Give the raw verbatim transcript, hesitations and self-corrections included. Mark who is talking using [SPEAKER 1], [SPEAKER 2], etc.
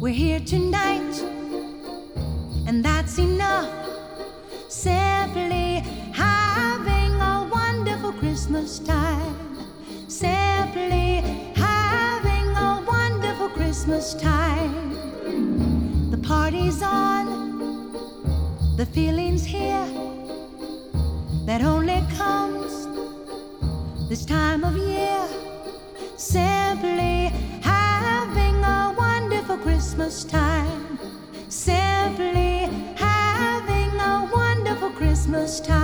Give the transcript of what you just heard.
[SPEAKER 1] We're here tonight, and that's enough. Simply having a wonderful Christmas time. Simply having a wonderful Christmas time. The party's on, the feeling's here, that only comes this time of year. Simply having a wonderful Christmas time. Simply having a wonderful Christmas time.